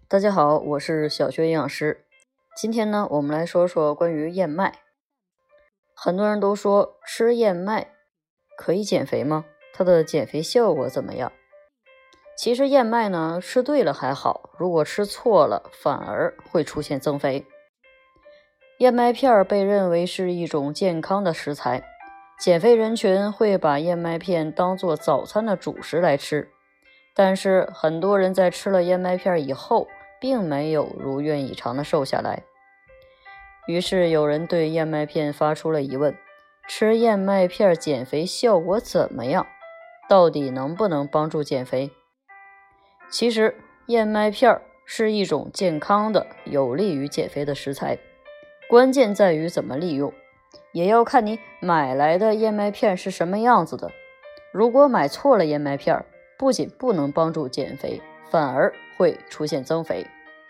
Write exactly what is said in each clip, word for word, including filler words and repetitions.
大家好，我是小学营养师。今天呢，我们来说说关于燕麦。很多人都说吃燕麦可以减肥吗？它的减肥效果怎么样？其实燕麦呢，吃对了还好，如果吃错了，反而会出现增肥。燕麦片被认为是一种健康的食材，减肥人群会把燕麦片当作早餐的主食来吃。但是很多人在吃了燕麦片以后，并没有如愿以偿的瘦下来。于是有人对燕麦片发出了疑问：吃燕麦片减肥效果怎么样？到底能不能帮助减肥？其实燕麦片是一种健康的、有利于减肥的食材，关键在于怎么利用，也要看你买来的燕麦片是什么样子的。如果买错了燕麦片，不仅不能帮助减肥，反而会出现增肥。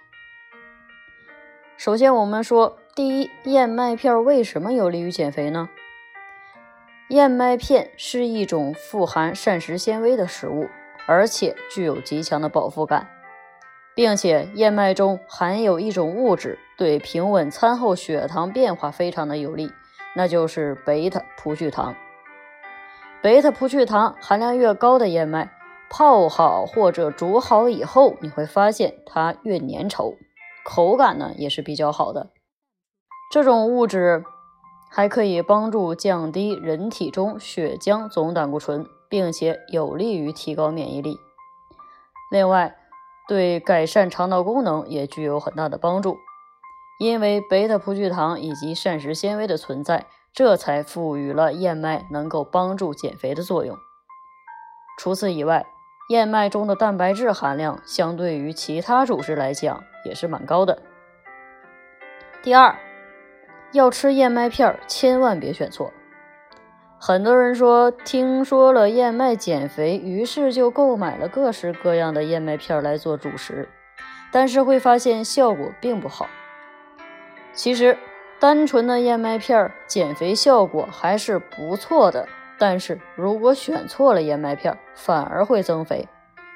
首先我们说，第一，燕麦片为什么有利于减肥呢？燕麦片是一种富含膳食纤维的食物，而且具有极强的饱腹感，并且燕麦中含有一种物质，对平稳餐后血糖变化非常的有利，那就是贝塔葡聚糖。贝塔葡聚糖含量越高的燕麦，泡好或者煮好以后，你会发现它越粘稠，口感呢也是比较好的。这种物质还可以帮助降低人体中血浆总胆固醇，并且有利于提高免疫力。另外，对改善肠道功能也具有很大的帮助。因为贝塔葡聚糖以及膳食纤维的存在，这才赋予了燕麦能够帮助减肥的作用。除此以外，燕麦中的蛋白质含量相对于其他主食来讲也是蛮高的。第二，要吃燕麦片千万别选错。很多人说听说了燕麦减肥，于是就购买了各式各样的燕麦片来做主食，但是会发现效果并不好。其实单纯的燕麦片减肥效果还是不错的，但是如果选错了燕麦片，反而会增肥。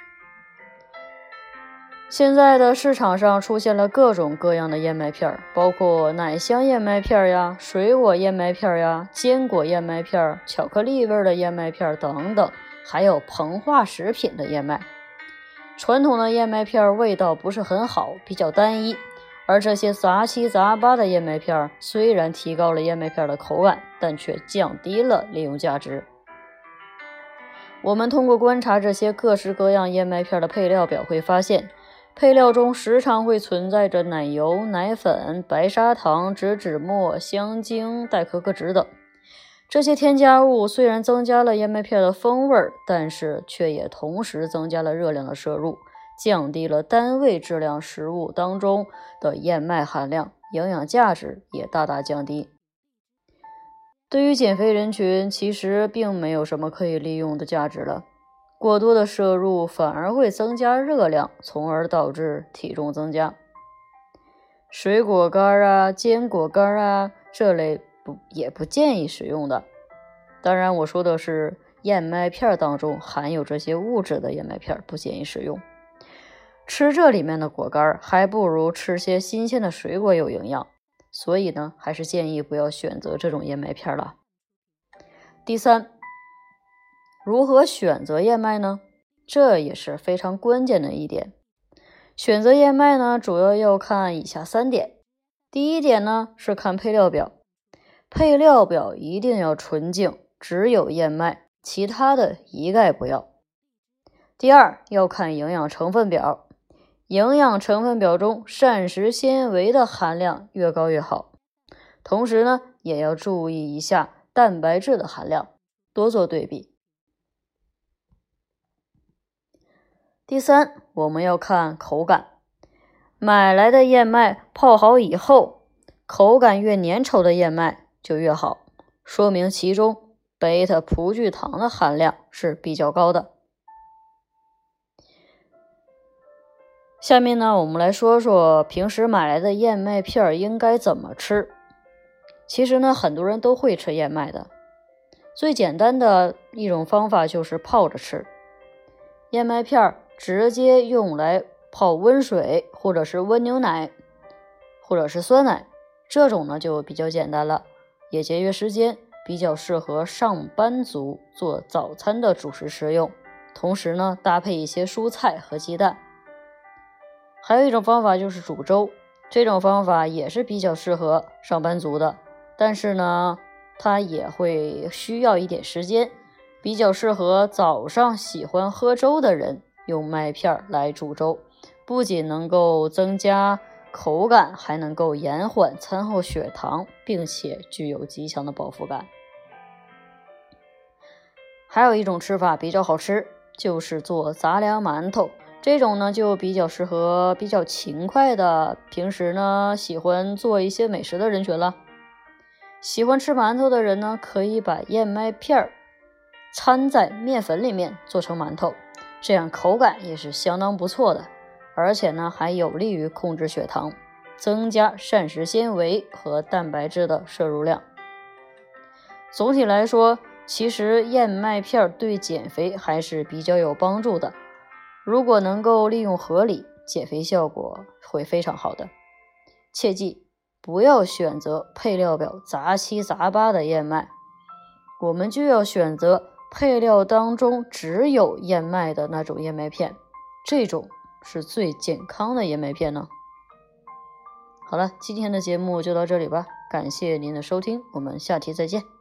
现在的市场上出现了各种各样的燕麦片，包括奶香燕麦片呀、水果燕麦片呀、坚果燕麦片、巧克力味的燕麦片等等，还有膨化食品的燕麦。传统的燕麦片味道不是很好，比较单一，而这些杂七杂八的燕麦片虽然提高了燕麦片的口感，但却降低了利用价值。我们通过观察这些各式各样燕麦片的配料表，会发现配料中时常会存在着奶油、奶粉、白砂糖、植脂末、香精、代可可脂等。这些添加物虽然增加了燕麦片的风味，但是却也同时增加了热量的摄入，降低了单位质量食物当中的燕麦含量，营养价值也大大降低。对于减肥人群，其实并没有什么可以利用的价值了。过多的摄入反而会增加热量，从而导致体重增加。水果干啊、坚果干啊这类不也不建议使用的。当然我说的是燕麦片当中含有这些物质的燕麦片不建议使用。吃这里面的果干还不如吃些新鲜的水果有营养，所以呢还是建议不要选择这种燕麦片了。第三，如何选择燕麦呢？这也是非常关键的一点。选择燕麦呢，主要要看以下三点。第一点呢，是看配料表。配料表一定要纯净，只有燕麦，其他的一概不要。第二，要看营养成分表。营养成分表中膳食纤维的含量越高越好。同时呢，也要注意一下蛋白质的含量，多做对比。第三，我们要看口感。买来的燕麦泡好以后，口感越粘稠的燕麦就越好，说明其中贝塔葡聚糖的含量是比较高的。下面呢，我们来说说平时买来的燕麦片应该怎么吃。其实呢，很多人都会吃燕麦的，最简单的一种方法就是泡着吃。燕麦片直接用来泡温水或者是温牛奶，或者是酸奶，这种呢就比较简单了，也节约时间，比较适合上班族做早餐的主食食用，同时呢搭配一些蔬菜和鸡蛋。还有一种方法就是煮粥，这种方法也是比较适合上班族的，但是呢它也会需要一点时间，比较适合早上喜欢喝粥的人用麦片来煮粥，不仅能够增加口感，还能够延缓餐后血糖，并且具有极强的饱腹感。还有一种吃法比较好吃，就是做杂粮馒头，这种呢就比较适合比较勤快的，平时呢喜欢做一些美食的人群了。喜欢吃馒头的人呢，可以把燕麦片掺在面粉里面做成馒头，这样口感也是相当不错的，而且呢还有利于控制血糖，增加膳食纤维和蛋白质的摄入量。总体来说，其实燕麦片对减肥还是比较有帮助的，如果能够利用合理，减肥效果会非常好的。切记不要选择配料表杂七杂八的燕麦，我们就要选择配料当中只有燕麦的那种燕麦片，这种是最健康的燕麦片呢。好了，今天的节目就到这里吧，感谢您的收听，我们下期再见。